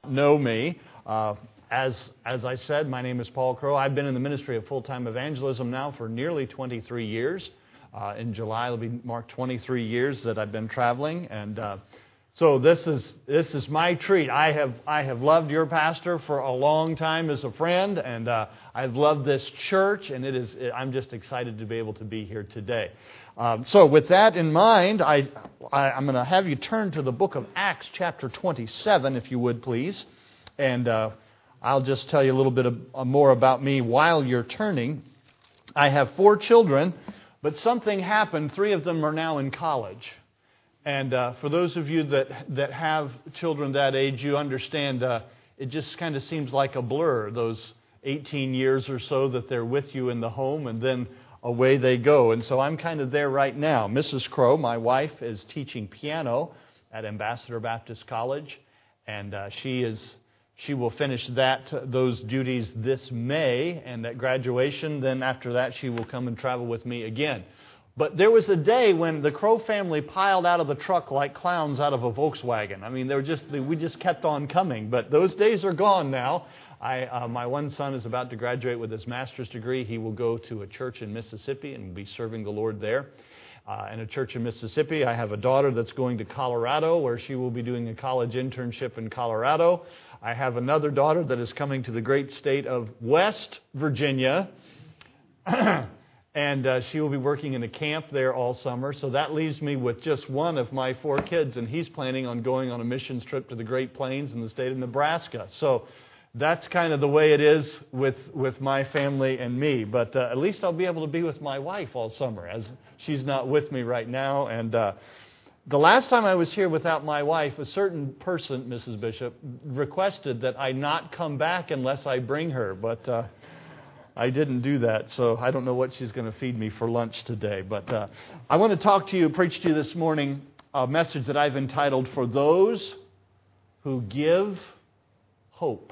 Know me. As I said, my name is Paul Crow. I've been in the ministry of full-time evangelism now for nearly 23 years. In July, it'll be marked 23 years that I've been traveling, and so this is my treat. I have loved your pastor for a long time as a friend, and I've loved this church, and I'm just excited to be able to be here today. So with that in mind, I'm going to have you turn to the book of Acts chapter 27, if you would, please. And I'll just tell you a little bit more about me while you're turning. I have 4 children, but something happened. 3 of them are now in college. And for those of you that have children that age, you understand it just kind of seems like a blur, those 18 years or so that they're with you in the home, and then away they go. And so I'm kind of there right now. Mrs. Crow, my wife, is teaching piano at Ambassador Baptist College, and she will finish those duties this May, and at graduation, then after that she will come and travel with me again. But there was a day when the Crow family piled out of the truck like clowns out of a Volkswagen. I mean, we just kept on coming, but those days are gone now. My one son is about to graduate with his master's degree. He will go to a church in Mississippi and will be serving the Lord there. In a church in Mississippi, I have a daughter that's going to Colorado, where she will be doing a college internship in Colorado. I have another daughter that is coming to the great state of West Virginia, and she will be working in a camp there all summer. So that leaves me with just one of my 4 kids, and he's planning on going on a missions trip to the Great Plains in the state of Nebraska. So that's kind of the way it is with my family and me. But at least I'll be able to be with my wife all summer, as she's not with me right now. And the last time I was here without my wife, a certain person, Mrs. Bishop, requested that I not come back unless I bring her. But I didn't do that, so I don't know what she's going to feed me for lunch today. But I want to preach to you this morning a message that I've entitled, For Those Who Give Hope.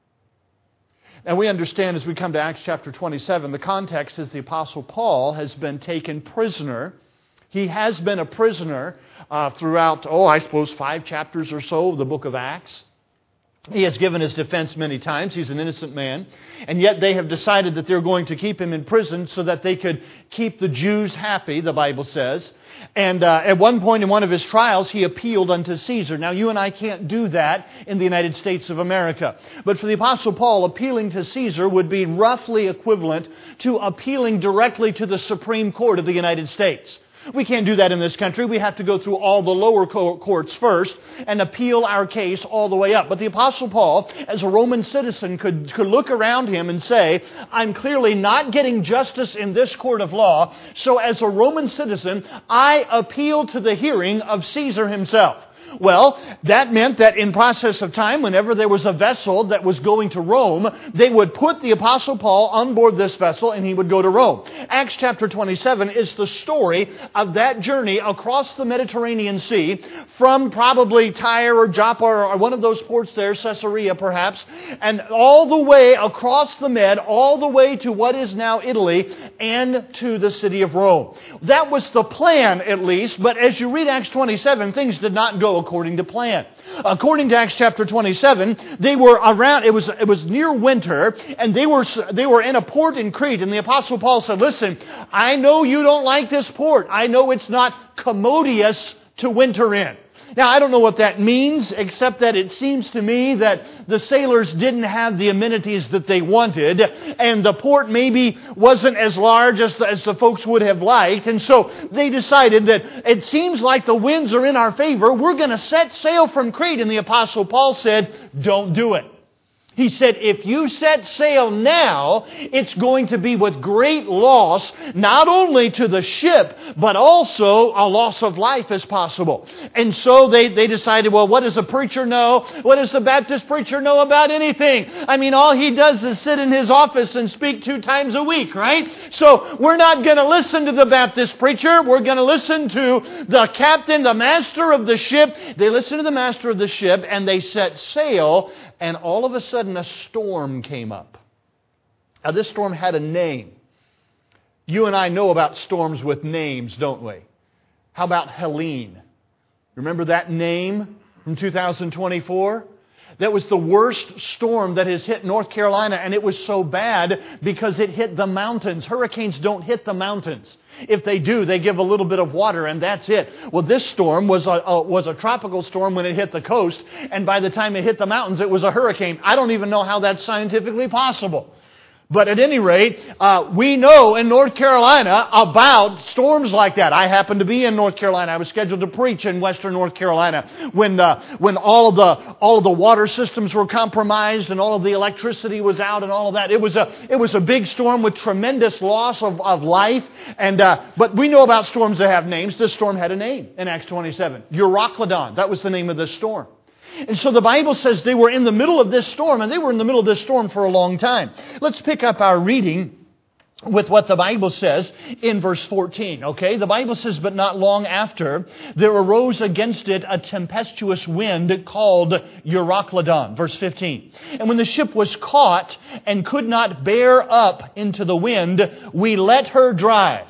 Now we understand as we come to Acts chapter 27, the context is the Apostle Paul has been taken prisoner. He has been a prisoner throughout, I suppose 5 chapters or so of the book of Acts. He has given his defense many times. He's an innocent man. And yet they have decided that they're going to keep him in prison so that they could keep the Jews happy, the Bible says. And at one point in one of his trials, he appealed unto Caesar. Now, you and I can't do that in the United States of America. But for the Apostle Paul, appealing to Caesar would be roughly equivalent to appealing directly to the Supreme Court of the United States. We can't do that in this country. We have to go through all the lower courts first and appeal our case all the way up. But the Apostle Paul, as a Roman citizen, could look around him and say, I'm clearly not getting justice in this court of law, so as a Roman citizen, I appeal to the hearing of Caesar himself. Well, that meant that in process of time, whenever there was a vessel that was going to Rome, they would put the Apostle Paul on board this vessel and he would go to Rome. Acts chapter 27 is the story of that journey across the Mediterranean Sea from probably Tyre or Joppa or one of those ports there, Caesarea perhaps, and all the way across the Med, all the way to what is now Italy and to the city of Rome. That was the plan at least, but as you read Acts 27, things did not go according to plan. According to Acts chapter 27, they were around, it was near winter, and they were in a port in Crete, and the Apostle Paul said, listen, I know you don't like this port. I know it's not commodious to winter in. Now, I don't know what that means, except that it seems to me that the sailors didn't have the amenities that they wanted, and the port maybe wasn't as large as the folks would have liked, and so they decided that it seems like the winds are in our favor. We're going to set sail from Crete, and the Apostle Paul said, don't do it. He said, if you set sail now, it's going to be with great loss, not only to the ship, but also a loss of life as possible. And so they decided, well, what does a preacher know? What does the Baptist preacher know about anything? I mean, all he does is sit in his office and speak 2 times a week, right? So we're not going to listen to the Baptist preacher. We're going to listen to the captain, the master of the ship. They listened to the master of the ship and they set sail. And all of a sudden a storm came up. Now this storm had a name. You and I know about storms with names, don't we? How about Helene? Remember that name from 2024? That was the worst storm that has hit North Carolina, and it was so bad because it hit the mountains. Hurricanes don't hit the mountains. If they do, they give a little bit of water, and that's it. Well, this storm was a tropical storm when it hit the coast, and by the time it hit the mountains, it was a hurricane. I don't even know how that's scientifically possible. But at any rate, we know in North Carolina about storms like that. I happened to be in North Carolina. I was scheduled to preach in western North Carolina when all of the water systems were compromised and all of the electricity was out and all of that. It was a big storm with tremendous loss of life. But we know about storms that have names. This storm had a name in Acts 27. Euroclydon. That was the name of this storm. And so the Bible says they were in the middle of this storm, and they were in the middle of this storm for a long time. Let's pick up our reading with what the Bible says in verse 14, okay? The Bible says, but not long after, there arose against it a tempestuous wind called Euroclydon, verse 15. And when the ship was caught and could not bear up into the wind, we let her drive.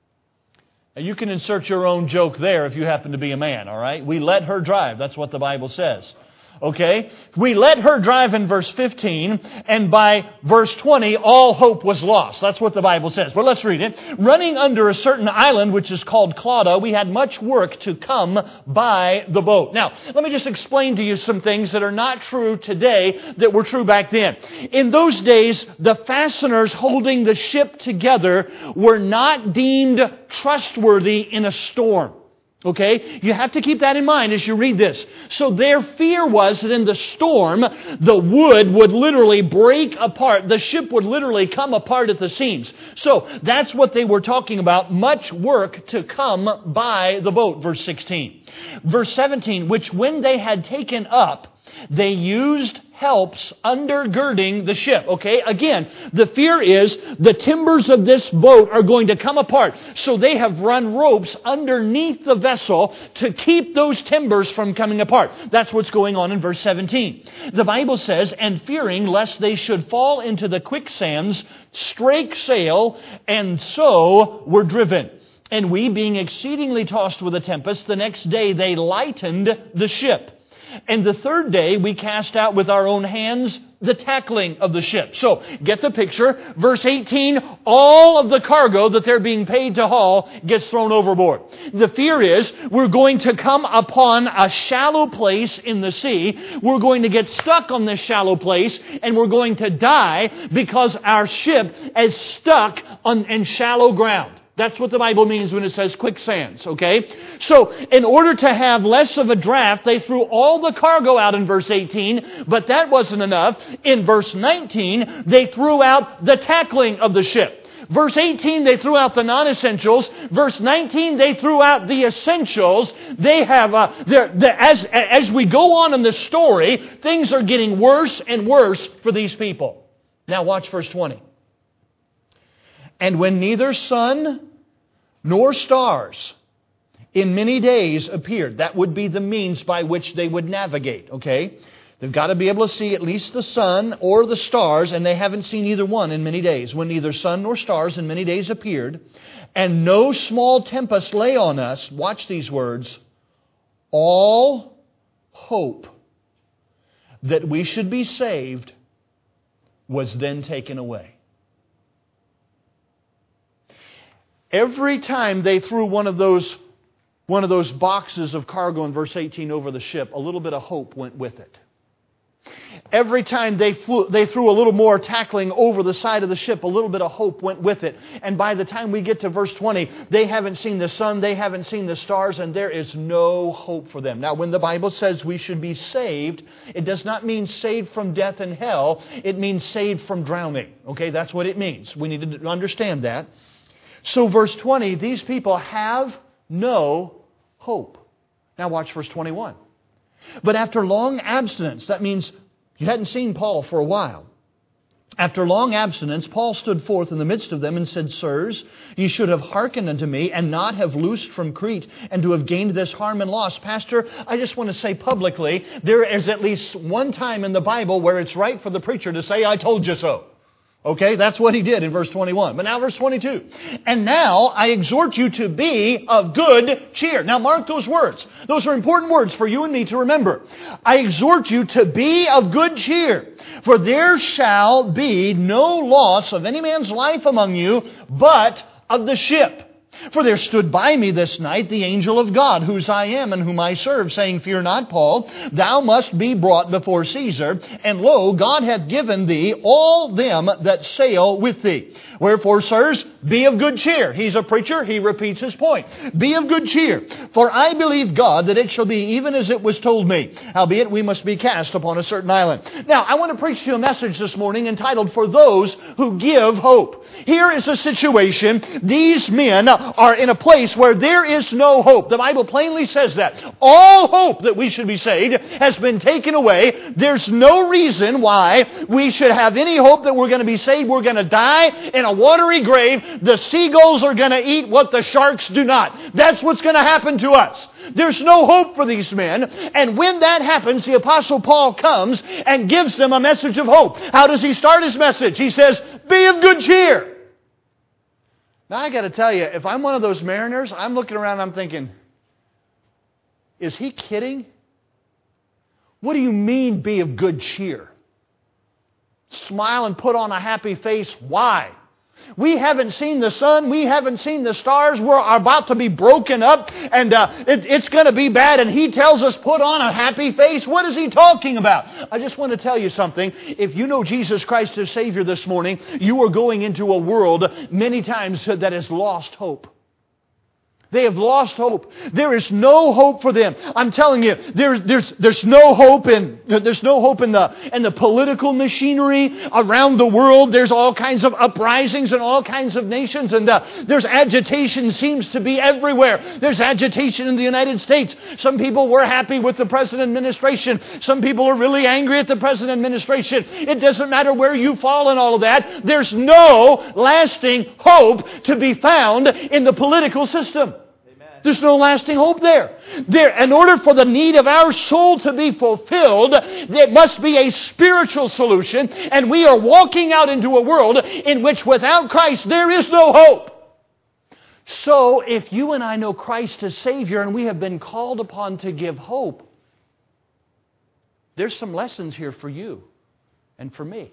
Now, you can insert your own joke there if you happen to be a man, all right? We let her drive. That's what the Bible says. Okay? We let her drive in verse 15, and by verse 20, all hope was lost. That's what the Bible says. But let's read it. Running under a certain island, which is called Clauda, we had much work to come by the boat. Now, let me just explain to you some things that are not true today that were true back then. In those days, the fasteners holding the ship together were not deemed trustworthy in a storm. Okay? You have to keep that in mind as you read this. So their fear was that in the storm, the wood would literally break apart. The ship would literally come apart at the seams. So that's what they were talking about. Much work to come by the boat, verse 16. Verse 17, which when they had taken up, they used helps undergirding the ship. Okay, again, the fear is the timbers of this boat are going to come apart. So they have run ropes underneath the vessel to keep those timbers from coming apart. That's what's going on in verse 17. The Bible says, and fearing lest they should fall into the quicksands, strake sail, and so were driven. And we, being exceedingly tossed with a tempest, the next day they lightened the ship. And the third day we cast out with our own hands the tackling of the ship. So, get the picture. Verse 18, all of the cargo that they're being paid to haul gets thrown overboard. The fear is we're going to come upon a shallow place in the sea. We're going to get stuck on this shallow place and we're going to die because our ship is stuck in shallow ground. That's what the Bible means when it says quicksands, okay? So, in order to have less of a draft, they threw all the cargo out in verse 18, but that wasn't enough. In verse 19, they threw out the tackling of the ship. Verse 18, they threw out the non-essentials. Verse 19, they threw out the essentials. They have, as we go on in the story, things are getting worse and worse for these people. Now watch verse 20. And when neither sun nor stars in many days appeared. That would be the means by which they would navigate, okay? They've got to be able to see at least the sun or the stars, and they haven't seen either one in many days. When neither sun nor stars in many days appeared, and no small tempest lay on us, watch these words, all hope that we should be saved was then taken away. Every time they threw one of those boxes of cargo in verse 18 over the ship, a little bit of hope went with it. Every time they threw a little more tackling over the side of the ship, a little bit of hope went with it. And by the time we get to verse 20, they haven't seen the sun, they haven't seen the stars, and there is no hope for them. Now, when the Bible says we should be saved, it does not mean saved from death and hell. It means saved from drowning. Okay, that's what it means. We need to understand that. So verse 20, these people have no hope. Now watch verse 21. But after long abstinence, that means you hadn't seen Paul for a while. After long abstinence, Paul stood forth in the midst of them and said, Sirs, ye should have hearkened unto me and not have loosed from Crete and to have gained this harm and loss. Pastor, I just want to say publicly, there is at least one time in the Bible where it's right for the preacher to say, I told you so. Okay, that's what he did in verse 21. But now verse 22. And now I exhort you to be of good cheer. Now mark those words. Those are important words for you and me to remember. I exhort you to be of good cheer. For there shall be no loss of any man's life among you, but of the ship. For there stood by me this night the angel of God, whose I am and whom I serve, saying, Fear not, Paul, thou must be brought before Caesar, and lo, God hath given thee all them that sail with thee. Wherefore, sirs, be of good cheer. He's a preacher. He repeats his point. Be of good cheer. For I believe God that it shall be even as it was told me. Howbeit we must be cast upon a certain island. Now, I want to preach to you a message this morning entitled, For Those Who Give Hope. Here is a situation. These men are in a place where there is no hope. The Bible plainly says that. All hope that we should be saved has been taken away. There's no reason why we should have any hope that we're going to be saved. We're going to die in a watery grave. The seagulls are going to eat what the sharks do not. That's what's going to happen to us. There's no hope for these men. And when that happens, the Apostle Paul comes and gives them a message of hope. How does he start his message? He says, be of good cheer. Now I got to tell you, if I'm one of those mariners, I'm looking around and I'm thinking, is he kidding? What do you mean be of good cheer? Smile and put on a happy face. Why? We haven't seen the sun. We haven't seen the stars. We're about to be broken up and it's going to be bad. And he tells us put on a happy face. What is he talking about? I just want to tell you something. If you know Jesus Christ as Savior this morning, you are going into a world many times that has lost hope. They have lost hope. There is no hope for them. I'm telling you, there's no hope in the political machinery around the world. There's all kinds of uprisings in all kinds of nations, and there's agitation seems to be everywhere. There's agitation in the United States. Some people were happy with the present administration. Some people are really angry at the present administration. It doesn't matter where you fall in all of that. There's no lasting hope to be found in the political system. There's no lasting hope there. In order for the need of our soul to be fulfilled, there must be a spiritual solution, and we are walking out into a world in which without Christ there is no hope. So if you and I know Christ as Savior and we have been called upon to give hope, there's some lessons here for you and for me.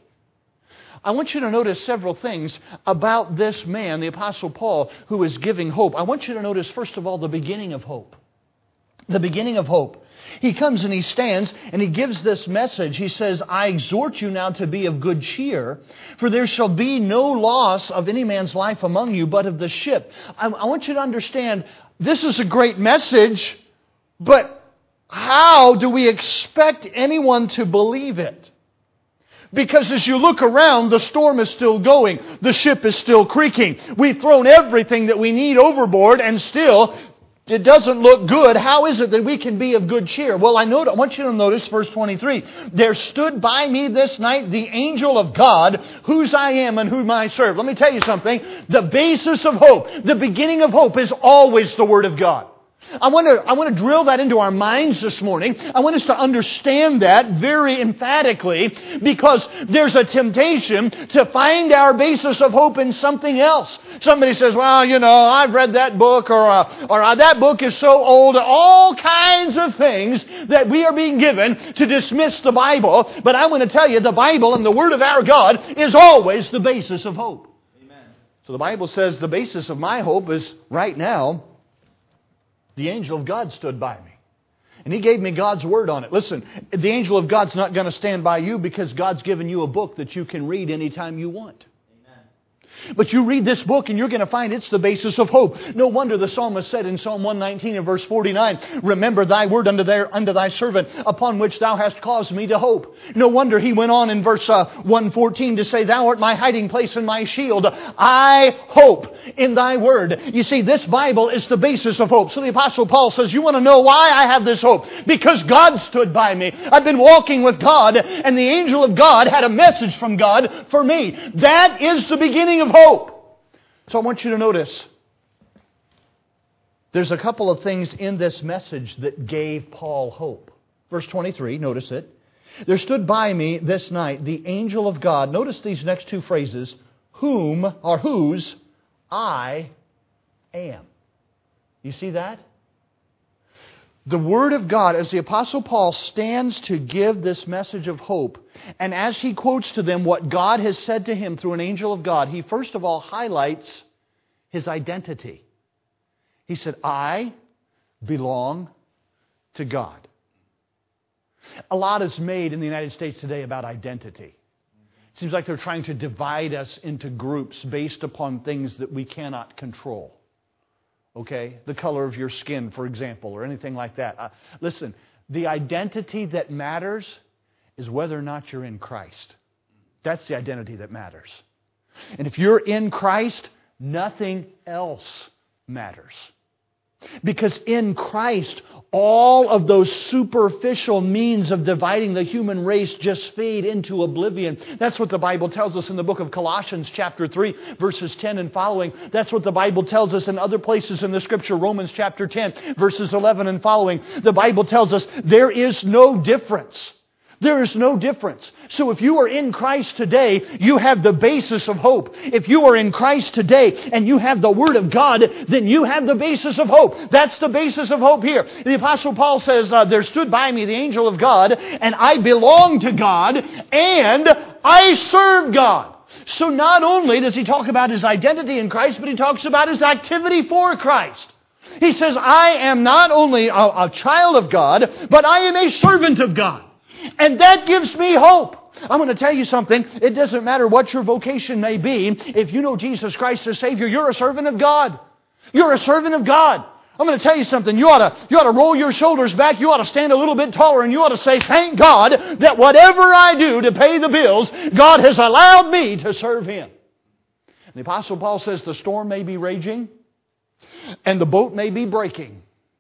I want you to notice several things about this man, the Apostle Paul, who is giving hope. I want you to notice, first of all, the beginning of hope. The beginning of hope. He comes and he stands and he gives this message. He says, I exhort you now to be of good cheer, for there shall be no loss of any man's life among you, but of the ship. I want you to understand, this is a great message, but how do we expect anyone to believe it? Because as you look around, the storm is still going. The ship is still creaking. We've thrown everything that we need overboard and still it doesn't look good. How is it that we can be of good cheer? Well, I want you to notice verse 23. There stood by me this night the angel of God, whose I am and whom I serve. Let me tell you something. The basis of hope, the beginning of hope is always the Word of God. I want to drill that into our minds this morning. I want us to understand that very emphatically, because there's a temptation to find our basis of hope in something else. Somebody says, well, I've read that book, or that book is so old. All kinds of things that we are being given to dismiss the Bible. But I want to tell you, the Bible and the Word of our God is always the basis of hope. Amen. So the Bible says the basis of my hope is right now, the angel of God stood by me. And he gave me God's Word on it. Listen, the angel of God's not going to stand by you because God's given you a book that you can read anytime you want. But you read this book and you're going to find it's the basis of hope. No wonder the psalmist said in Psalm 119 and verse 49, remember thy word unto thy servant, upon which thou hast caused me to hope. No wonder he went on in verse 114 to say, thou art my hiding place and my shield. I hope in thy word. You see, this Bible is the basis of hope. So the Apostle Paul says, you want to know why I have this hope? Because God stood by me. I've been walking with God, and the angel of God had a message from God for me. That is the beginning of hope. So I want you to notice, there's a couple of things in this message that gave Paul hope. Verse 23, notice it. There stood by me this night the angel of God. Notice these next two phrases. Whom or whose I am. You see that? The Word of God, as the Apostle Paul stands to give this message of hope, and as he quotes to them what God has said to him through an angel of God, he first of all highlights his identity. He said, I belong to God. A lot is made in the United States today about identity. It seems like they're trying to divide us into groups based upon things that we cannot control. Okay? The color of your skin, for example, or anything like that. Listen, the identity that matters is whether or not you're in Christ. That's the identity that matters. And if you're in Christ, nothing else matters. Because in Christ, all of those superficial means of dividing the human race just fade into oblivion. That's what the Bible tells us in the book of Colossians chapter 3, verses 10 and following. That's what the Bible tells us in other places in the Scripture, Romans chapter 10, verses 11 and following. The Bible tells us there is no difference. There is no difference. So if you are in Christ today, you have the basis of hope. If you are in Christ today and you have the Word of God, then you have the basis of hope. That's the basis of hope here. The Apostle Paul says, there stood by me the angel of God, and I belong to God, and I serve God. So not only does he talk about his identity in Christ, but he talks about his activity for Christ. He says, I am not only a child of God, but I am a servant of God. And that gives me hope. I'm going to tell you something. It doesn't matter what your vocation may be. If you know Jesus Christ as Savior, you're a servant of God. You're a servant of God. I'm going to tell you something. You ought to roll your shoulders back. You ought to stand a little bit taller, and you ought to say, thank God that whatever I do to pay the bills, God has allowed me to serve Him. The Apostle Paul says the storm may be raging and the boat may be breaking,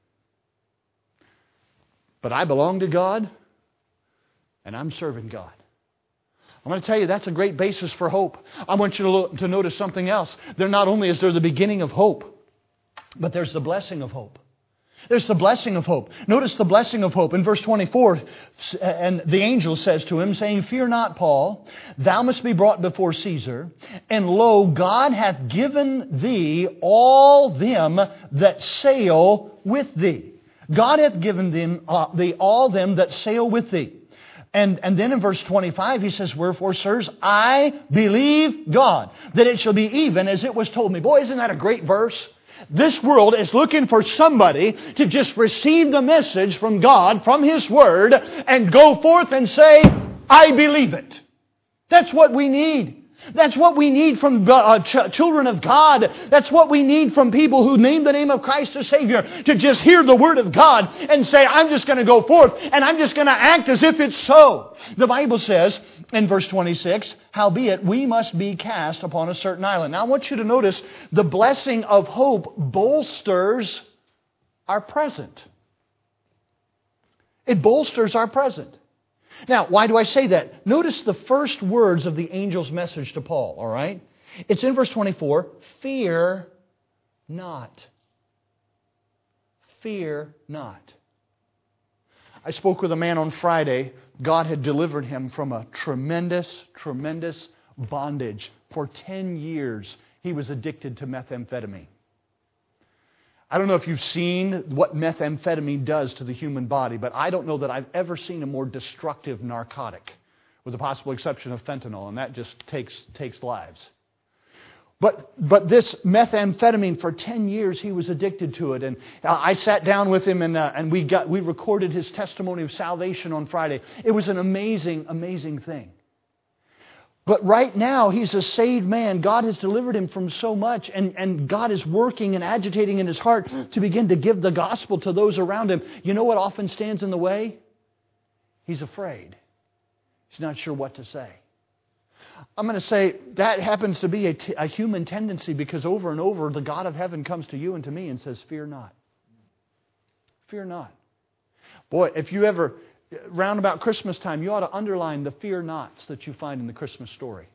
but I belong to God. And I'm serving God. I'm going to tell you, that's a great basis for hope. I want you to notice something else. There not only is there the beginning of hope, but there's the blessing of hope. There's the blessing of hope. Notice the blessing of hope. In verse 24, and the angel says to him, saying, Fear not, Paul, thou must be brought before Caesar, and lo, God hath given thee all them that sail with thee. God hath given them thee all them that sail with thee. And then in verse 25 he says, Wherefore, sirs, I believe God, that it shall be even as it was told me. Boy, isn't that a great verse? This world is looking for somebody to just receive the message from God, from His Word, and go forth and say, I believe it. That's what we need. That's what we need from children of God. That's what we need from people who name the name of Christ as Savior, to just hear the Word of God and say, I'm just going to go forth and I'm just going to act as if it's so. The Bible says in verse 26, Howbeit we must be cast upon a certain island. Now I want you to notice the blessing of hope bolsters our present. It bolsters our present. Now, why do I say that? Notice the first words of the angel's message to Paul, all right? It's in verse 24, Fear not. Fear not. I spoke with a man on Friday. God had delivered him from a tremendous, tremendous bondage. For 10 years, he was addicted to methamphetamine. I don't know if you've seen what methamphetamine does to the human body, but I don't know that I've ever seen a more destructive narcotic, with the possible exception of fentanyl, and that just takes lives. But this methamphetamine, for 10 years, he was addicted to it. And I sat down with him, and we recorded his testimony of salvation on Friday. It was an amazing, amazing thing. But right now, he's a saved man. God has delivered him from so much, and God is working and agitating in his heart to begin to give the gospel to those around him. You know what often stands in the way? He's afraid. He's not sure what to say. I'm going to say that happens to be a human tendency, because over and over, the God of heaven comes to you and to me and says, Fear not. Fear not. Boy, if you ever... Round about Christmas time, you ought to underline the fear nots that you find in the Christmas story.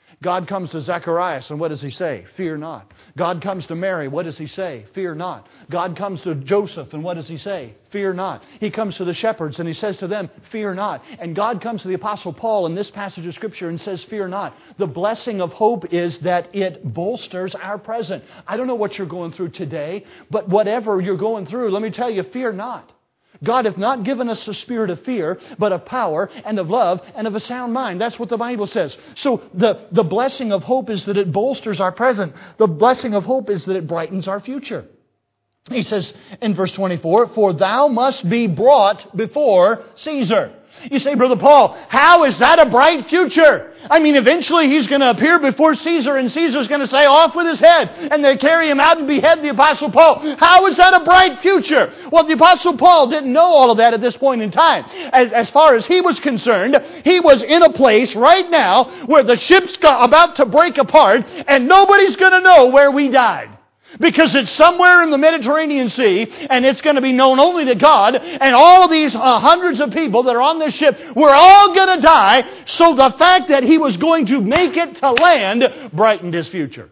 God comes to Zacharias, and what does He say? Fear not. God comes to Mary, what does He say? Fear not. God comes to Joseph, and what does He say? Fear not. He comes to the shepherds, and He says to them, fear not. And God comes to the Apostle Paul in this passage of Scripture and says, fear not. The blessing of hope is that it bolsters our present. I don't know what you're going through today, but whatever you're going through, let me tell you, fear not. God hath not given us a spirit of fear, but of power and of love and of a sound mind. That's what the Bible says. So the blessing of hope is that it bolsters our present. The blessing of hope is that it brightens our future. He says in verse 24, for thou must be brought before Caesar. You say, Brother Paul, how is that a bright future? I mean, eventually he's going to appear before Caesar, and Caesar's going to say, off with his head. And they carry him out and behead the Apostle Paul. How is that a bright future? Well, the Apostle Paul didn't know all of that at this point in time. As far as he was concerned, he was in a place right now where the ship's about to break apart, and nobody's going to know where we died. Because it's somewhere in the Mediterranean Sea, and it's going to be known only to God, and all of these hundreds of people that are on this ship, we're all going to die. So the fact that he was going to make it to land brightened his future.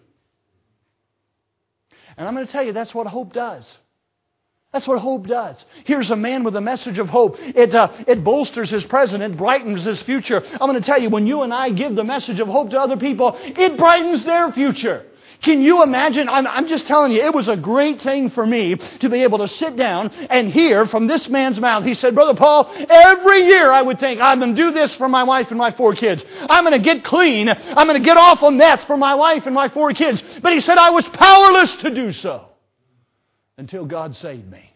And I'm going to tell you, that's what hope does. That's what hope does. Here's a man with a message of hope. It bolsters his present. It brightens his future. I'm going to tell you, when you and I give the message of hope to other people, it brightens their future. Can you imagine? I'm just telling you, it was a great thing for me to be able to sit down and hear from this man's mouth. He said, Brother Paul, every year I would think, I'm going to do this for my wife and my 4 kids. I'm going to get clean. I'm going to get off of meth for my wife and my 4 kids. But he said I was powerless to do so until God saved me.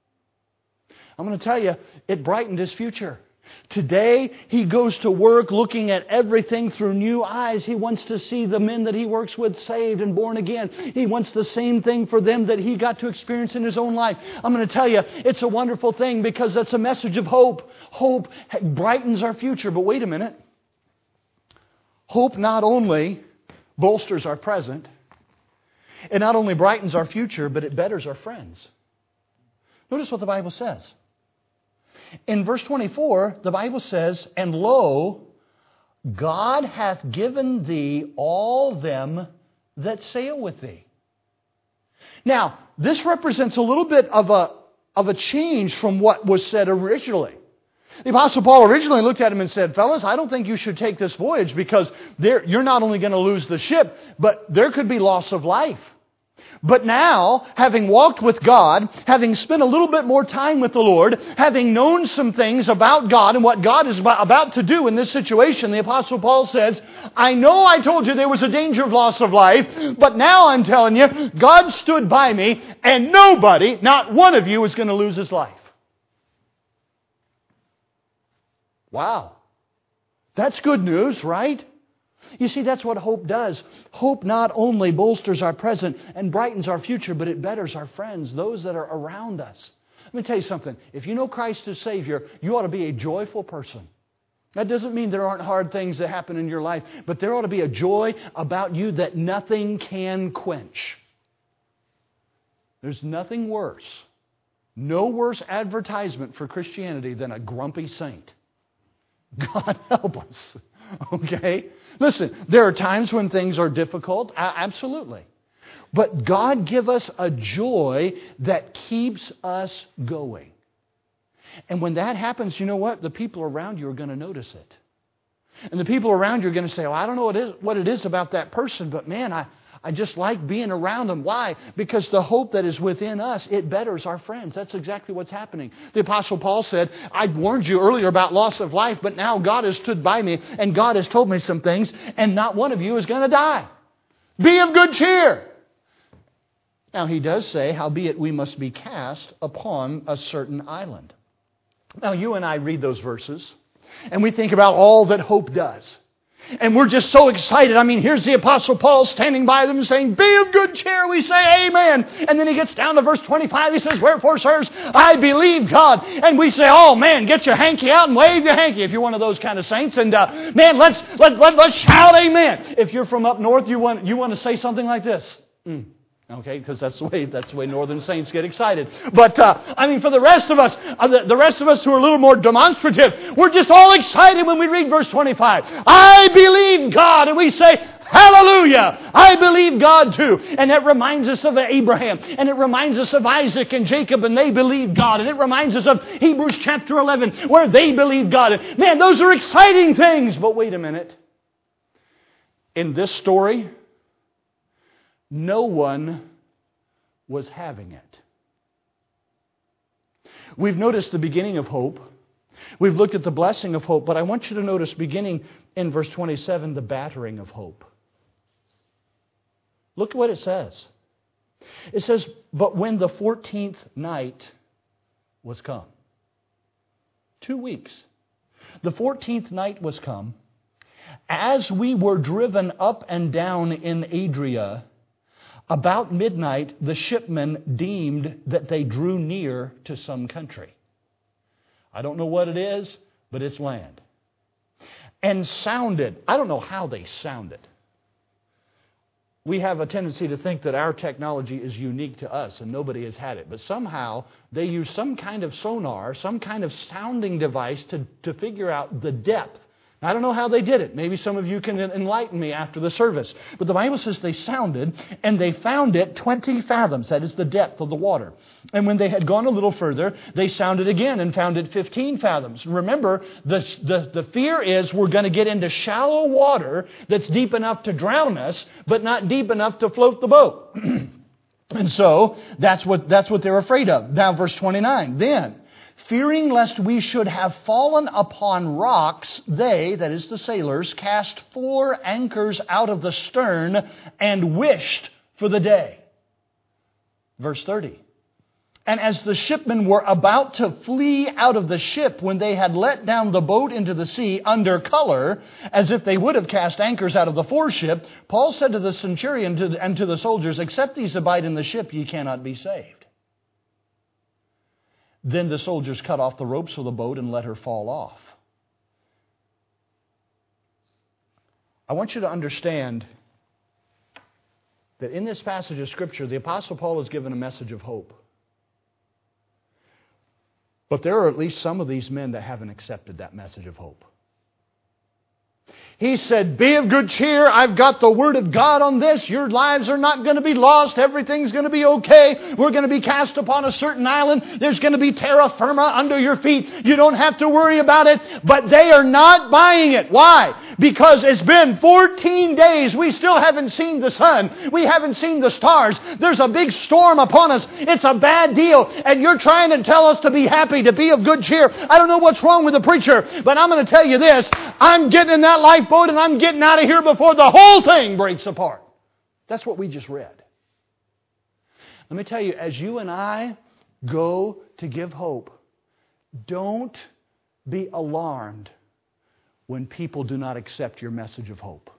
I'm going to tell you, it brightened his future. Today, he goes to work looking at everything through new eyes. He wants to see the men that he works with saved and born again. He wants the same thing for them that he got to experience in his own life. I'm going to tell you, it's a wonderful thing because that's a message of hope. Hope brightens our future. But wait a minute. Hope not only bolsters our present, it not only brightens our future, but it betters our friends. Notice what the Bible says. In verse 24, the Bible says, and lo, God hath given thee all them that sail with thee. Now, this represents a little bit of a change from what was said originally. The Apostle Paul originally looked at him and said, fellas, I don't think you should take this voyage because you're not only going to lose the ship, but there could be loss of life. But now, having walked with God, having spent a little bit more time with the Lord, having known some things about God and what God is about to do in this situation, the Apostle Paul says, I know I told you there was a danger of loss of life, but now I'm telling you, God stood by me, and nobody, not one of you, is going to lose his life. Wow. That's good news, right? You see, that's what hope does. Hope not only bolsters our present and brightens our future, but it betters our friends, those that are around us. Let me tell you something. If you know Christ as Savior, you ought to be a joyful person. That doesn't mean there aren't hard things that happen in your life, but there ought to be a joy about you that nothing can quench. There's nothing worse, no worse advertisement for Christianity than a grumpy saint. God help us. Okay? Listen, there are times when things are difficult. Absolutely. But God give us a joy that keeps us going. And when that happens, you know what? The people around you are going to notice it. And the people around you are going to say, well, I don't know what it is about that person, but man, I just like being around them. Why? Because the hope that is within us, it betters our friends. That's exactly what's happening. The Apostle Paul said, I warned you earlier about loss of life, but now God has stood by me and God has told me some things, and not one of you is going to die. Be of good cheer. Now he does say, howbeit we must be cast upon a certain island. Now you and I read those verses, and we think about all that hope does. And we're just so excited. I mean, here's the Apostle Paul standing by them saying, be of good cheer. We say amen. And then he gets down to verse 25. He says, wherefore, sirs, I believe God. And we say, oh man, get your hanky out and wave your hanky if you're one of those kind of saints. And man, let's shout amen. If you're from up north, you want to say something like this. Okay, because that's the way Northern Saints get excited. But for the rest of us, the rest of us who are a little more demonstrative, we're just all excited when we read verse 25. I believe God, and we say, hallelujah! I believe God too. And that reminds us of Abraham, and it reminds us of Isaac and Jacob, and they believed God. And it reminds us of Hebrews chapter 11, where they believed God. And man, those are exciting things. But wait a minute. In this story, no one was having it. We've noticed the beginning of hope. We've looked at the blessing of hope, but I want you to notice beginning in verse 27, the battering of hope. Look at what it says. It says, but when the 14th night was come. 2 weeks. The 14th night was come. As we were driven up and down in Adria, about midnight, the shipmen deemed that they drew near to some country. I don't know what it is, but it's land. And sounded. I don't know how they sounded. We have a tendency to think that our technology is unique to us and nobody has had it. But somehow they use some kind of sonar, some kind of sounding device to figure out the depth. I don't know how they did it. Maybe some of you can enlighten me after the service. But the Bible says they sounded, and they found it 20 fathoms. That is the depth of the water. And when they had gone a little further, they sounded again and found it 15 fathoms. Remember, the fear is we're going to get into shallow water that's deep enough to drown us, but not deep enough to float the boat. And so that's what they're afraid of. Now, verse 29. Then, fearing lest we should have fallen upon rocks, they, that is the sailors, cast 4 anchors out of the stern and wished for the day. Verse 30. And as the shipmen were about to flee out of the ship, when they had let down the boat into the sea under color, as if they would have cast anchors out of the foreship, Paul said to the centurion and to the soldiers, except these abide in the ship, ye cannot be saved. Then the soldiers cut off the ropes of the boat and let her fall off. I want you to understand that in this passage of Scripture, the Apostle Paul is given a message of hope. But there are at least some of these men that haven't accepted that message of hope. He said, be of good cheer. I've got the Word of God on this. Your lives are not going to be lost. Everything's going to be okay. We're going to be cast upon a certain island. There's going to be terra firma under your feet. You don't have to worry about it. But they are not buying it. Why? Because it's been 14 days. We still haven't seen the sun. We haven't seen the stars. There's a big storm upon us. It's a bad deal. And you're trying to tell us to be happy, to be of good cheer. I don't know what's wrong with the preacher, but I'm going to tell you this. I'm getting in that lifeboat and I'm getting out of here before the whole thing breaks apart. That's what we just read. Let me tell you, as you and I go to give hope, don't be alarmed when people do not accept your message of hope.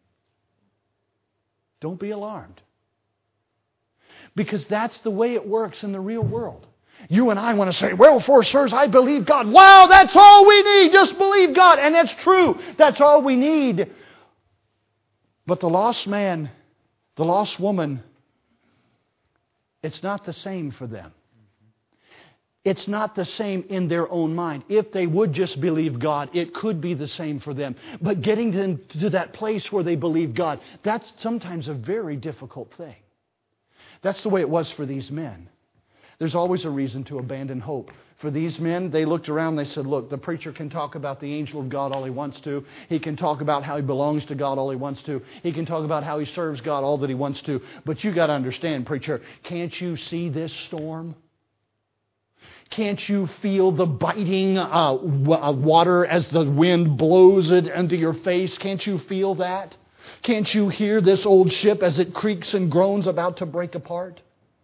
Don't be alarmed. Because that's the way it works in the real world. You and I want to say, well, for sirs, I believe God. Wow, that's all we need. Just believe God. And that's true. That's all we need. But the lost man, the lost woman, it's not the same for them. It's not the same in their own mind. If they would just believe God, it could be the same for them. But getting them to that place where they believe God, that's sometimes a very difficult thing. That's the way it was for these men. There's always a reason to abandon hope. For these men, they looked around and they said, look, the preacher can talk about the angel of God all he wants to. He can talk about how he belongs to God all he wants to. He can talk about how he serves God all that he wants to. But you got to understand, preacher, can't you see this storm? Can't you feel the biting water as the wind blows it into your face? Can't you feel that? Can't you hear this old ship as it creaks and groans about to break apart?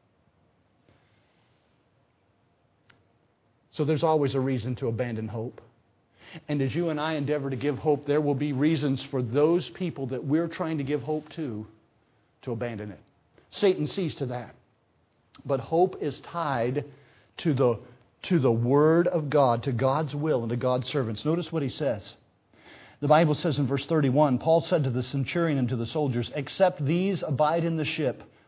So there's always a reason to abandon hope. And as you and I endeavor to give hope, there will be reasons for those people that we're trying to give hope to abandon it. Satan sees to that. But hope is tied to the Word of God, to God's will and to God's servants. Notice what he says. The Bible says in verse 31, Paul said to the centurion and to the soldiers, except these abide in the ship,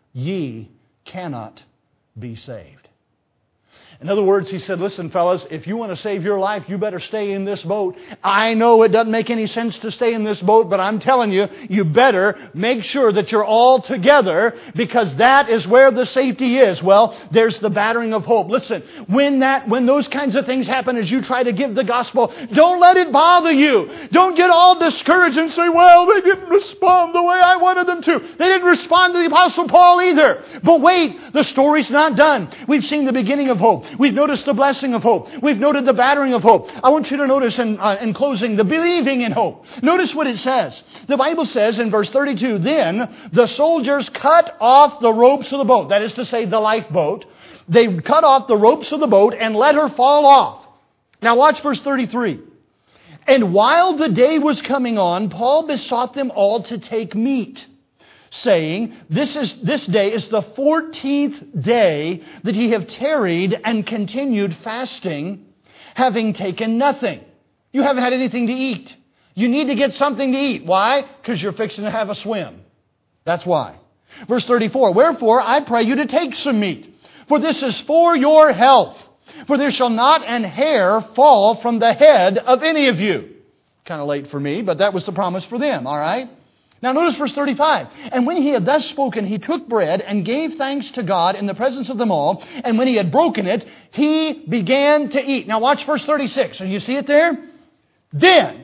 ye cannot be saved. In other words, he said, listen, fellas, if you want to save your life, you better stay in this boat. I know it doesn't make any sense to stay in this boat, but I'm telling you, you better make sure that you're all together, because that is where the safety is. Well, there's the battering of hope. Listen, when those kinds of things happen as you try to give the gospel, don't let it bother you. Don't get all discouraged and say, well, they didn't respond the way I wanted them to. They didn't respond to the Apostle Paul either. But wait, the story's not done. We've seen the beginning of hope. We've noticed the blessing of hope. We've noted the battering of hope. I want you to notice in closing the believing in hope. Notice what it says. The Bible says in verse 32, then the soldiers cut off the ropes of the boat. That is to say, the lifeboat. They cut off the ropes of the boat and let her fall off. Now watch verse 33. And while the day was coming on, Paul besought them all to take meat, saying, this day is the 14th day that ye have tarried and continued fasting, having taken nothing. You haven't had anything to eat. You need to get something to eat. Why? Because you're fixing to have a swim. That's why. Verse 34, wherefore I pray you to take some meat, for this is for your health. For there shall not an hair fall from the head of any of you. Kind of late for me, but that was the promise for them, all right? Now notice verse 35. And when he had thus spoken, he took bread and gave thanks to God in the presence of them all. And when he had broken it, he began to eat. Now watch verse 36. And you see it there? Then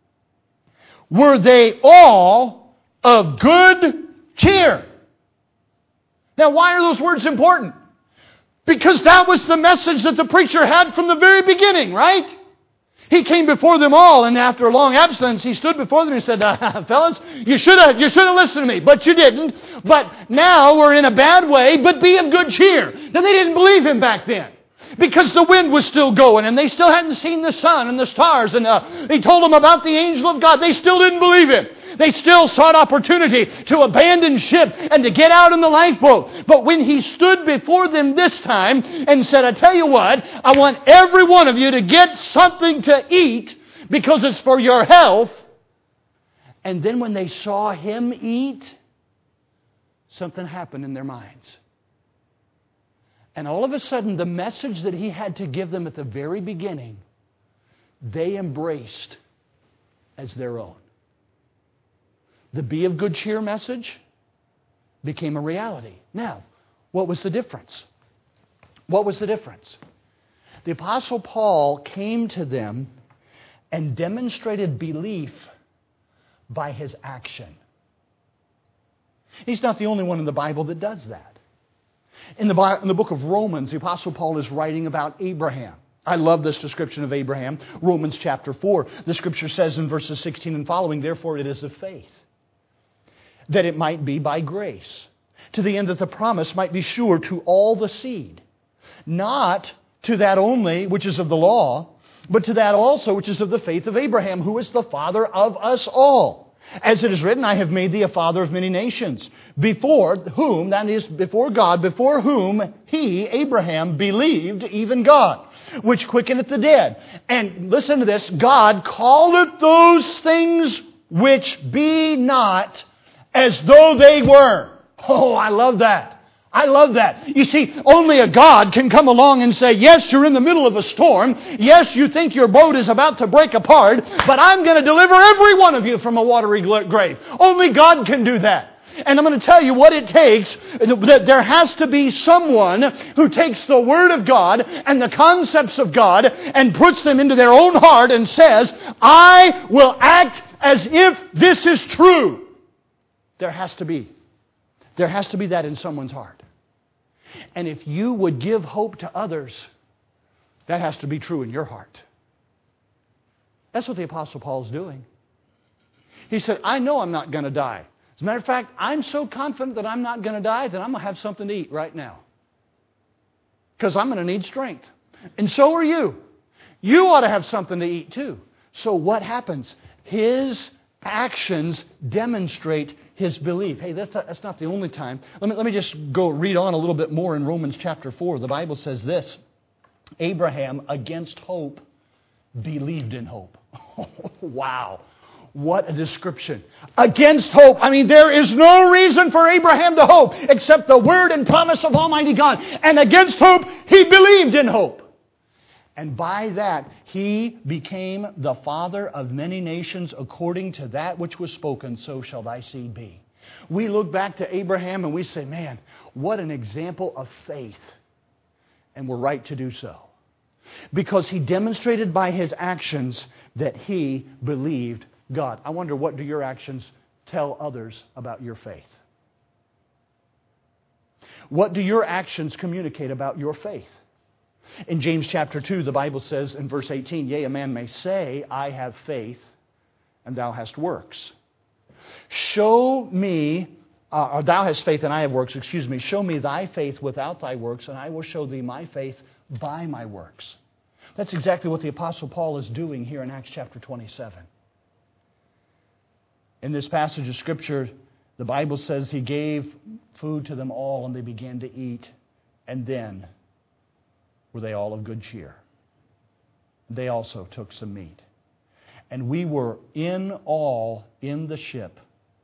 were they all of good cheer. Now why are those words important? Because that was the message that the preacher had from the very beginning, right? He came before them all, and after a long absence, he stood before them and said, fellas, you should have listened to me, but you didn't. But now we're in a bad way, but be of good cheer. Now, they didn't believe him back then, because the wind was still going, and they still hadn't seen the sun and the stars, and he told them about the angel of God. They still didn't believe him. They still sought opportunity to abandon ship and to get out in the lifeboat. But when he stood before them this time and said, I tell you what, I want every one of you to get something to eat because it's for your health. And then when they saw him eat, something happened in their minds. And all of a sudden, the message that he had to give them at the very beginning, they embraced as their own. The be of good cheer message became a reality. Now, what was the difference? What was the difference? The Apostle Paul came to them and demonstrated belief by his action. He's not the only one in the Bible that does that. In the book of Romans, the Apostle Paul is writing about Abraham. I love this description of Abraham. Romans chapter 4. The Scripture says in verses 16 and following, therefore it is of faith, that it might be by grace, to the end that the promise might be sure to all the seed, not to that only which is of the law, but to that also which is of the faith of Abraham, who is the father of us all. As it is written, I have made thee a father of many nations, before whom, that is, before God, before whom he, Abraham, believed even God, which quickeneth the dead. And listen to this, God calleth those things which be not as though they were. Oh, I love that. I love that. You see, only a God can come along and say, yes, you're in the middle of a storm. Yes, you think your boat is about to break apart, but I'm going to deliver every one of you from a watery grave. Only God can do that. And I'm going to tell you what it takes. There has to be someone who takes the Word of God and the concepts of God and puts them into their own heart and says, I will act as if this is true. There has to be that in someone's heart. And if you would give hope to others, that has to be true in your heart. That's what the Apostle Paul's doing. He said, I know I'm not going to die. As a matter of fact, I'm so confident that I'm not going to die that I'm going to have something to eat right now. Because I'm going to need strength. And so are you. You ought to have something to eat too. So what happens? His actions demonstrate his belief. Hey, that's not the only time. Let me just go read on a little bit more in Romans chapter 4. The Bible says this, Abraham, against hope, believed in hope. Wow. What a description. Against hope. I mean, there is no reason for Abraham to hope except the word and promise of Almighty God. And against hope, he believed in hope. And by that, he became the father of many nations according to that which was spoken, so shall thy seed be. We look back to Abraham and we say, man, what an example of faith. And we're right to do so. Because he demonstrated by his actions that he believed God. I wonder, what do your actions tell others about your faith? What do your actions communicate about your faith? In James chapter 2, the Bible says in verse 18, yea, a man may say, I have faith, and thou hast works. Show me, or thou hast faith and I have works, show me thy faith without thy works, and I will show thee my faith by my works. That's exactly what the Apostle Paul is doing here in Acts chapter 27. In this passage of Scripture, the Bible says he gave food to them all and they began to eat. And then were they all of good cheer. They also took some meat. And we were in all in the ship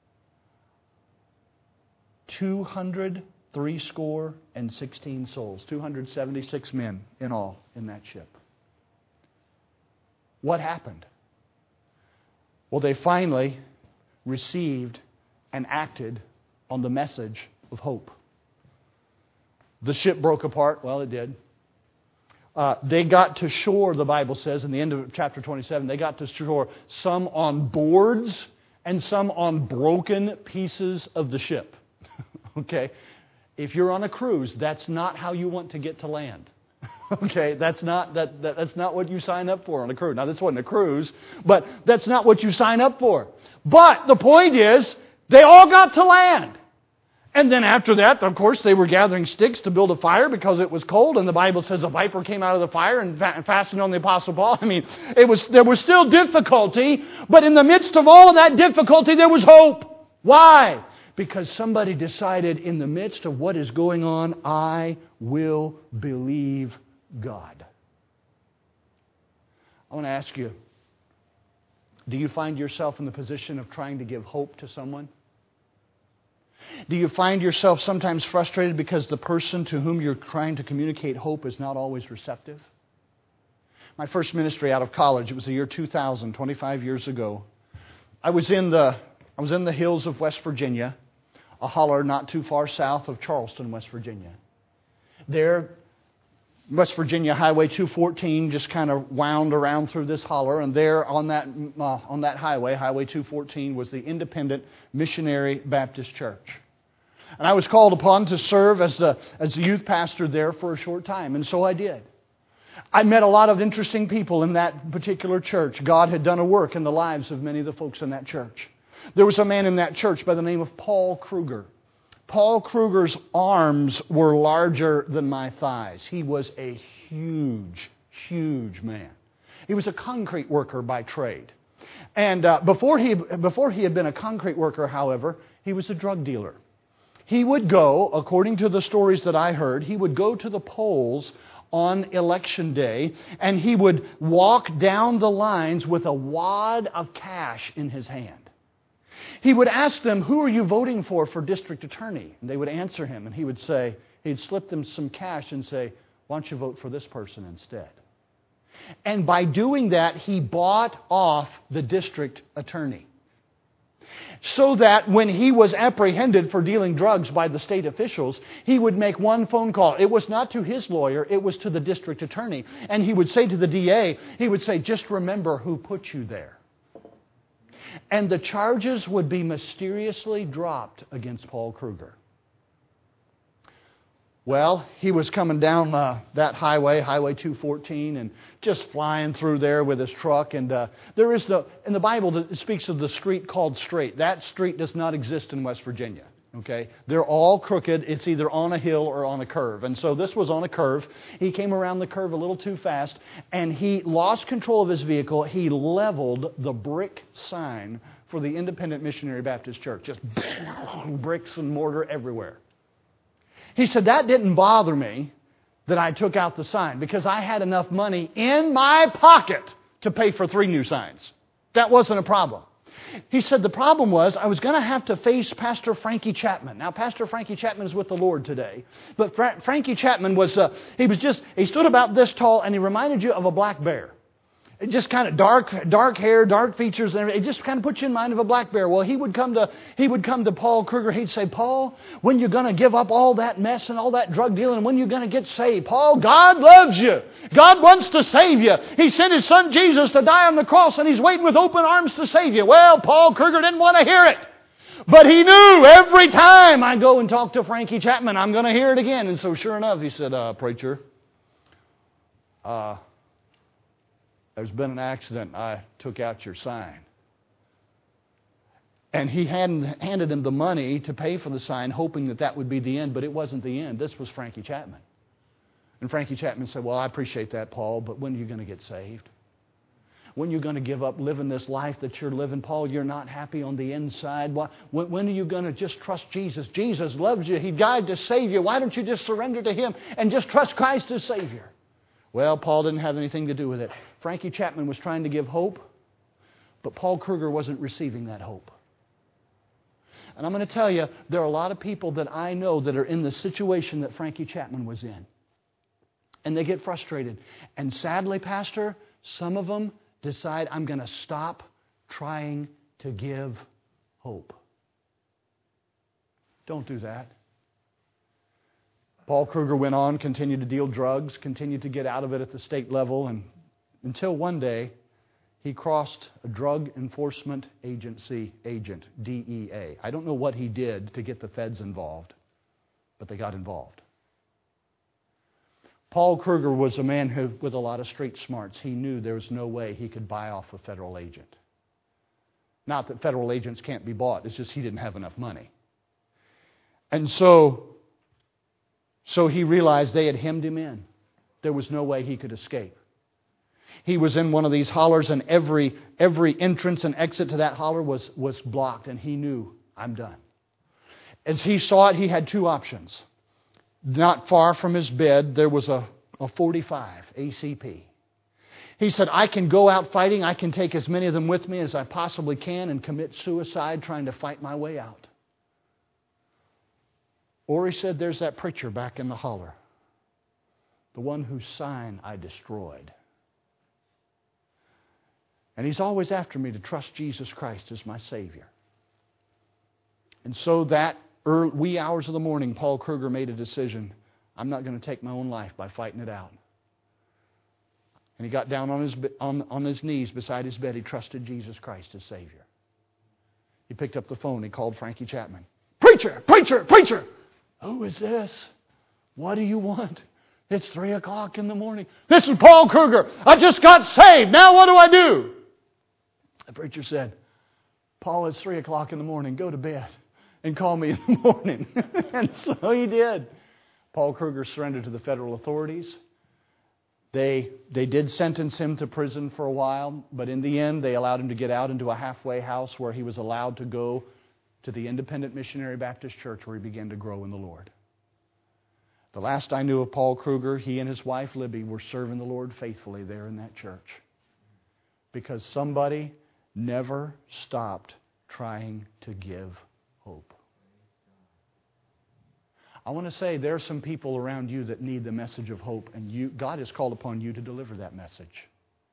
216 souls, 276 men in all in that ship. What happened? Well, they finally received and acted on the message of hope. The ship broke apart. Well, it did. They got to shore, the Bible says, in the end of chapter 27, they got to shore some on boards and some on broken pieces of the ship. Okay? If you're on a cruise, that's not how you want to get to land. Okay, that's not what you sign up for on a cruise. Now, this wasn't a cruise, but that's not what you sign up for. But the point is, they all got to land. And then after that, of course, they were gathering sticks to build a fire because it was cold. And the Bible says a viper came out of the fire and fastened on the Apostle Paul. I mean, there was still difficulty, but in the midst of all of that difficulty, there was hope. Why? Because somebody decided in the midst of what is going on, I will believe God. I want to ask you, do you find yourself in the position of trying to give hope to someone? Do you find yourself sometimes frustrated because the person to whom you're trying to communicate hope is not always receptive? My first ministry out of college, it was the year 2000, 25 years ago. I was in the hills of West Virginia, a holler not too far south of Charleston, West Virginia. There, West Virginia Highway 214 just kind of wound around through this holler, and there on that highway, Highway 214, was the Independent Missionary Baptist Church. And I was called upon to serve as the youth pastor there for a short time, and so I did. I met a lot of interesting people in that particular church. God had done a work in the lives of many of the folks in that church. There was a man in that church by the name of Paul Kruger. Paul Kruger's arms were larger than my thighs. He was a huge, huge man. He was a concrete worker by trade. And before he had been a concrete worker, however, he was a drug dealer. He would go, according to the stories that I heard, he would go to the polls on election day, and he would walk down the lines with a wad of cash in his hand. He would ask them, who are you voting for district attorney? And they would answer him, and he'd slip them some cash and say, why don't you vote for this person instead? And by doing that, he bought off the district attorney. So that when he was apprehended for dealing drugs by the state officials, he would make one phone call. It was not to his lawyer, it was to the district attorney. And he would say to the DA, he would say, just remember who put you there. And the charges would be mysteriously dropped against Paul Kruger. Well, he was coming down that highway, Highway 214, and just flying through there with his truck. And there is in the Bible, it speaks of the street called Straight. That street does not exist in West Virginia. Okay, they're all crooked. It's either on a hill or on a curve. And so this was on a curve. He came around the curve a little too fast, and he lost control of his vehicle. He leveled the brick sign for the Independent Missionary Baptist Church. Just bricks and mortar everywhere. He said, that didn't bother me that I took out the sign because I had enough money in my pocket to pay for 3 new signs. That wasn't a problem. He said, the problem was I was going to have to face Pastor Frankie Chapman. Now, Pastor Frankie Chapman is with the Lord today. But Frankie Chapman was, he stood about this tall and he reminded you of a black bear. It just kind of dark hair, dark features, and it just kind of puts you in mind of a black bear. Well, he would come to Paul Kruger. He'd say, Paul, when you're going to give up all that mess and all that drug dealing, and when you're going to get saved? Paul, God loves you. God wants to save you. He sent His Son Jesus to die on the cross, and He's waiting with open arms to save you. Well, Paul Kruger didn't want to hear it. But he knew every time I go and talk to Frankie Chapman, I'm going to hear it again. And so sure enough, he said, preacher, there's been an accident. I took out your sign. And he handed him the money to pay for the sign, hoping that that would be the end. But it wasn't the end. This was Frankie Chapman. And Frankie Chapman said, well, I appreciate that, Paul, but when are you going to get saved? When are you going to give up living this life that you're living? Paul, you're not happy on the inside. When are you going to just trust Jesus? Jesus loves you. He died to save you. Why don't you just surrender to Him and just trust Christ as Savior? Well, Paul didn't have anything to do with it. Frankie Chapman was trying to give hope, but Paul Kruger wasn't receiving that hope. And I'm going to tell you, there are a lot of people that I know that are in the situation that Frankie Chapman was in. And they get frustrated. And sadly, Pastor, some of them decide, I'm going to stop trying to give hope. Don't do that. Paul Kruger went on, continued to deal drugs, continued to get out of it at the state level, and until one day he crossed a Drug Enforcement Agency agent, DEA. I don't know what he did to get the feds involved, but they got involved. Paul Kruger was a man who, with a lot of street smarts, he knew there was no way he could buy off a federal agent. Not that federal agents can't be bought, it's just he didn't have enough money. And so he realized they had hemmed him in. There was no way he could escape. He was in one of these hollers, and every entrance and exit to that holler was blocked, and he knew, I'm done. As he saw it, he had two options. Not far from his bed, there was a .45 ACP. He said, I can go out fighting, I can take as many of them with me as I possibly can and commit suicide trying to fight my way out. Or he said, there's that preacher back in the holler, the one whose sign I destroyed. And he's always after me to trust Jesus Christ as my Savior. And so that wee hours of the morning, Paul Kruger made a decision. I'm not going to take my own life by fighting it out. And he got down on his knees beside his bed. He trusted Jesus Christ as Savior. He picked up the phone. He called Frankie Chapman. Preacher! Preacher! Preacher! Who is this? What do you want? It's 3 o'clock in the morning. This is Paul Kruger. I just got saved. Now what do I do? The preacher said, Paul, it's 3 o'clock in the morning. Go to bed and call me in the morning. And so he did. Paul Kruger surrendered to the federal authorities. They did sentence him to prison for a while, but in the end they allowed him to get out into a halfway house where he was allowed to go to the Independent Missionary Baptist Church where he began to grow in the Lord. The last I knew of Paul Kruger, he and his wife Libby were serving the Lord faithfully there in that church. Because somebody never stopped trying to give hope. I want to say there are some people around you that need the message of hope, and God has called upon you to deliver that message.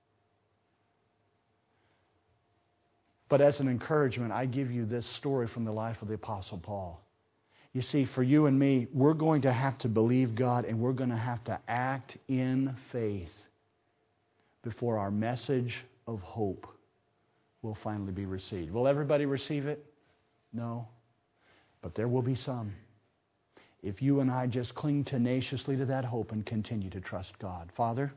But as an encouragement, I give you this story from the life of the Apostle Paul. You see, for you and me, we're going to have to believe God, and we're going to have to act in faith before our message of hope will finally be received. Will everybody receive it? No. But there will be some. If you and I just cling tenaciously to that hope and continue to trust God. Father,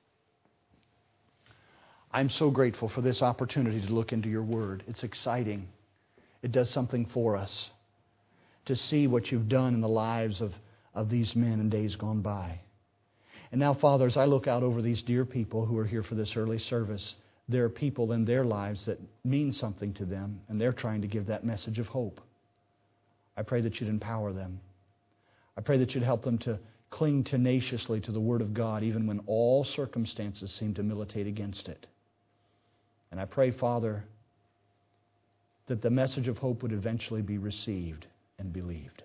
I'm so grateful for this opportunity to look into your Word. It's exciting. It does something for us to see what you've done in the lives of these men in days gone by. And now, Father, as I look out over these dear people who are here for this early service, there are people in their lives that mean something to them, and they're trying to give that message of hope. I pray that you'd empower them. I pray that you'd help them to cling tenaciously to the Word of God, even when all circumstances seem to militate against it. And I pray, Father, that the message of hope would eventually be received and believed.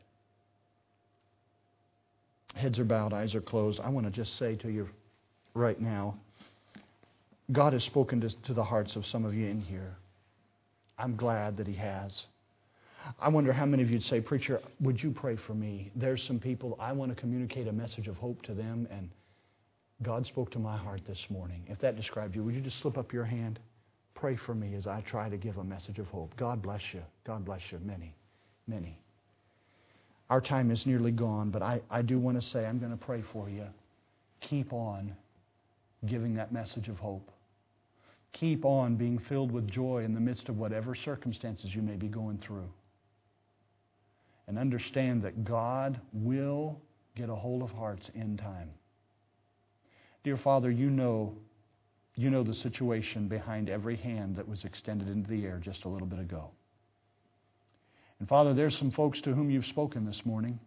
Heads are bowed, eyes are closed. I want to just say to you right now, God has spoken to the hearts of some of you in here. I'm glad that He has. I wonder how many of you would say, "Preacher, would you pray for me? There's some people, I want to communicate a message of hope to them, and God spoke to my heart this morning." If that describes you, would you just slip up your hand? Pray for me as I try to give a message of hope. God bless you. God bless you. Many, many. Our time is nearly gone, but I do want to say I'm going to pray for you. Keep on giving that message of hope. Keep on being filled with joy in the midst of whatever circumstances you may be going through. And understand that God will get a hold of hearts in time. Dear Father, you know the situation behind every hand that was extended into the air just a little bit ago. And Father, there's some folks to whom you've spoken this morning.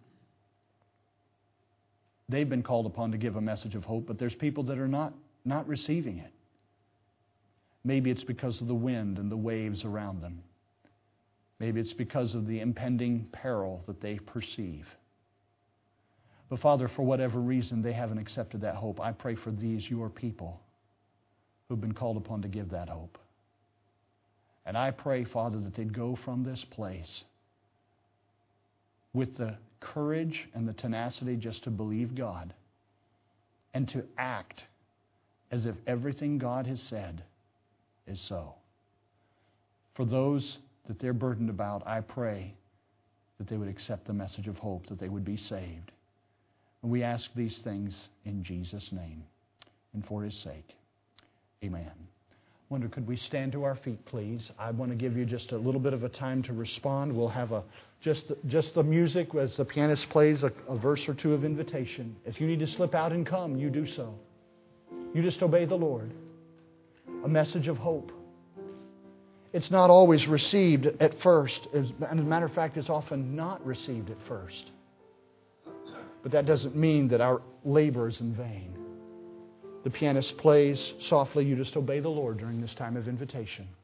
They've been called upon to give a message of hope, but there's people that are not receiving it. Maybe it's because of the wind and the waves around them. Maybe it's because of the impending peril that they perceive. But Father, for whatever reason they haven't accepted that hope, I pray for these, your people, who've been called upon to give that hope. And I pray, Father, that they'd go from this place with the courage and the tenacity just to believe God and to act as if everything God has said is so. For those that they're burdened about, I pray that they would accept the message of hope, that they would be saved. And we ask these things in Jesus' name and for His sake. Amen. I wonder, could we stand to our feet, please? I want to give you just a little bit of a time to respond. We'll have just the music as the pianist plays a verse or two of invitation. If you need to slip out and come, you do so. You just obey the Lord. A message of hope. It's not always received at first. As a matter of fact, it's often not received at first. But that doesn't mean that our labor is in vain. The pianist plays softly. You just obey the Lord during this time of invitation.